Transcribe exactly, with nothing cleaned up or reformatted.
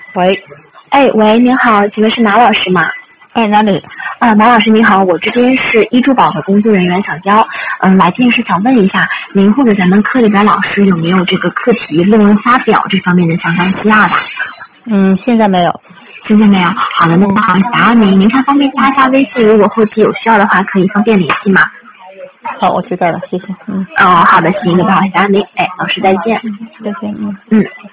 喂， 哎，喂，您好，请问是马老师吗？ 哎，哪里？ 啊，马老师您好，我这边是一珠宝的工作人员小娇，嗯，来电是想问一下，您或者咱们课里边老师有没有这个课题论文发表这方面的相关需要的？ 嗯，现在没有。 现在没有。好的，那不好意思打扰您，您看方便加一下微信，如果后期有需要的话，可以方便联系吗？ 好，我知道了，谢谢。嗯。 哦，好的，行，那不好意思打扰您，哎，老师再见。 再见，嗯。 嗯。